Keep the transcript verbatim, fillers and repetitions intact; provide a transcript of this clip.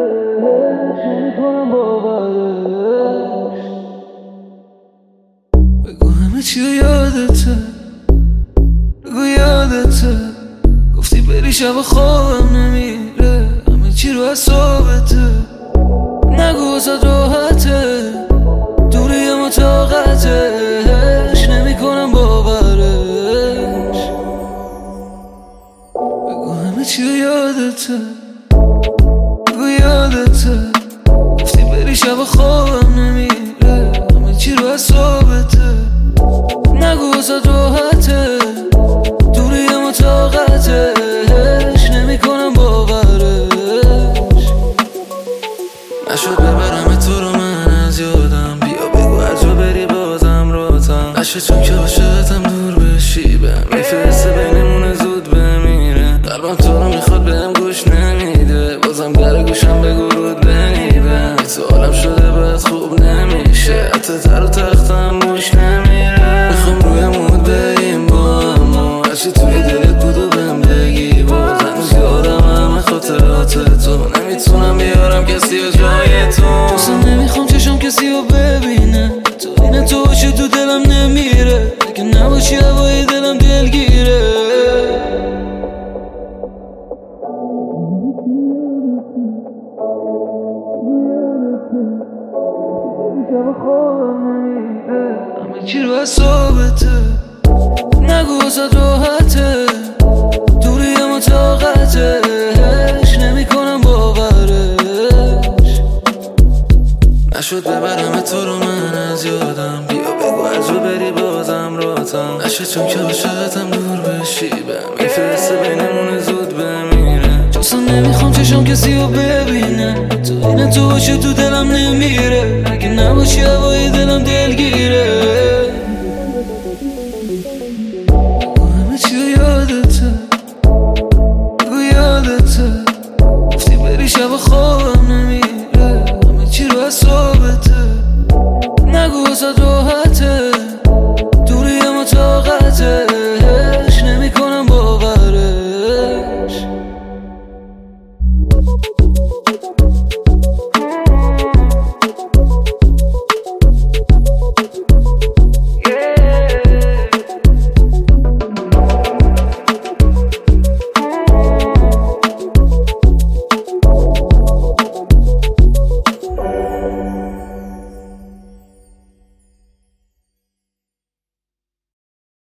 نمیکنم باورش. بگو همه چی یادته، بگو یادته گفتی بری شب خوابم نمیره، همه چی رو اعصابته. نگو واسه راحته، دوری ما طاقتش نمیکنم باورش. بگو همه چی یادته، بگو یادته گفتی بری شب خوابم نمیره، همه چی رو اعصابته. نگو واسه راحته، دوری ما طاقتش نمیکنم باورش. نشد ببرم تو رو من از یادم، بیا بگو هر جا بری بازم راتم نشه، چون که عاشقتم دور بشی بهم میفرسته بینمونه زود بمیره. قلبم تو رو میخواد بهم گوش نمیده، بازم در گوشم بگو رود بنیبم. تو عالم شده باید خوب نمیشه، حتی تر و تختم موش نمیره. میخوام روی مود بریم با اما هرچی توی دلت بود و بهم بگی باز. هنوز یادم همه خاطرات تو، نمیتونم بیارم کسی و جای تو. اصلا نمیخوام چشم کسی رو ببینه، تو این تو باشی تو دلم نمیره، اگه نباشی هوای دلم دلگیره. شب خوابم نمیره، همه چی رو اعصابته. نگو واسه راحته، دوری ما طاقتش نمیکنم باورش. نشد ببرم تو رو من از یادم، بیا بگو هر جا بری بازم راتم نشه، چون که عاشقتم دور بشی بهم میفرسته بینمونه زود بمیره. اصلا نمیخوام چشم کسی رو ببینه، تو این تو باشی تو دلم نمیره، اگه نباشی هوای دلم دلگیره. بگو همه چی یادته، بگو یادته گفتی بری شب خواب